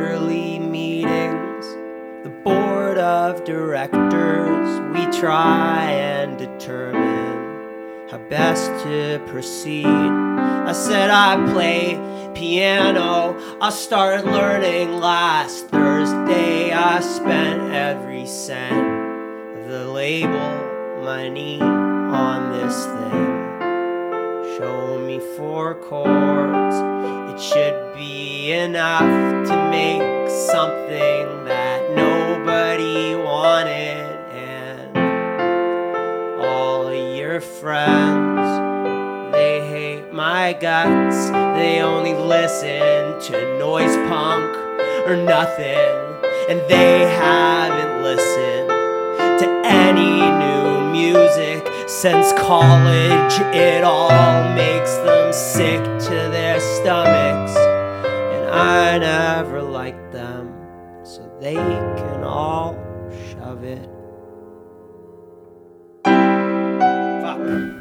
quarterly meetings, the board of directors, we try and determine how best to proceed. I said I play piano, I started learning last Thursday. I spent every cent of the label money on this thing. Show me 4 chords, it should be enough to make something that nobody wanted. And all of your friends, they hate my guts. They only listen to noise punk or nothing, and they haven't listened to any new music since college. It all makes them sick to their stomachs, and I never liked them, so they can all shove it. Fuck.